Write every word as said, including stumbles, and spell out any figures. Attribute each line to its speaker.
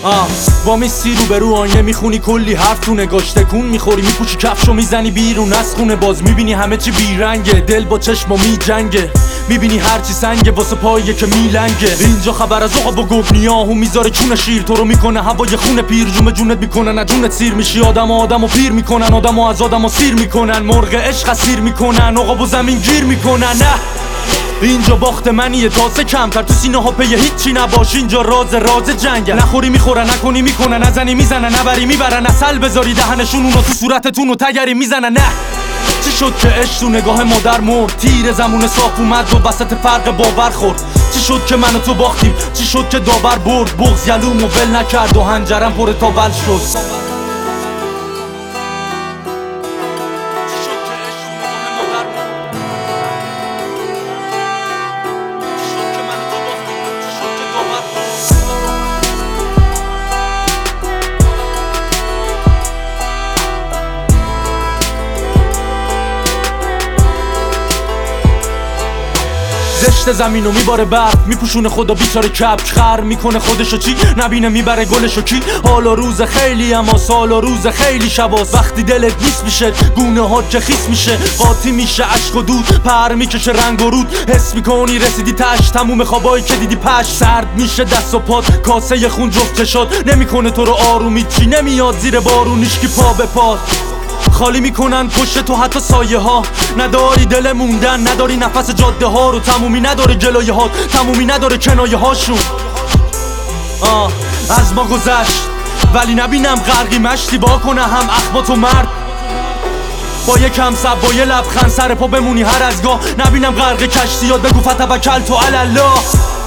Speaker 1: آه با میسی رو به رو آینه میخونی کلی حرف تو نگاش تکون میخوری میپوشی کفشو میزنی بیرون از خونه باز میبینی همه چی بیرنگه دل با چشم و میجنگه میبینی هرچی سنگه واسه پاییه که میلنگه اینجا خبر از عقاب و گبنیاهو میذاره چون شیر تو رو میکنه هوای خون پیر جون جونت میکنن جونت سیر میشی آدم آدمو پیر میکنن آدمو از آدمو سیر میکنن مرغ عشق اسیر میکنن عقاب و زمین گیر میکنن نه اینجا باخت منیه تاسه کمتر تو سینه ها پیه هیچی نباش اینجا راز راز جنگه نخوری میخورن نکنی میکنن نزنی میزنن نبری میبرن اصل بذاری دهنشون اونو تو صورتتون و تگری میزنن نه چی شد که عشق تو نگاه مادر مرد تیر زمون صاف اومد و وسط فرق باور خورد چی شد که من و تو باختیم چی شد که داور برد بغض یلومو ول نکرد و هنجرم پر تاول شد زشت زمینو میباره برف میپوشونه خدا بیچاره کپک خر میکنه خودشو چی نبینه میبره گلشو کی حال و روز خیلی اما سال و روز خیلی شباست وقتی دلت نیست میشه گونه ها که خیس میشه قاطی میشه عشق و دود پر میکشه رنگ و رود حس میکنی رسیدی تش تموم خوابایی که دیدی پش سرد میشه دست و پات کاسه خون جفت چشات نمیکنه تو رو آرومی چی نمیاد زیر بارون هیچکی پا به پات خالی میکنن پشت تو حتی سایه ها نداری دل موندن نداری نفس جاده ها رو تمومی نداره جلوی هات تمومی نداره کنایه هاشون آه از ما گذشت ولی نبینم غرقی مشتی با کنه هم اخبات و مرد با یکم سب با یه لبخند سر پا بمونی هر از گاه نبینم غرق کشتی یاد بگو فتوکل تو علی الله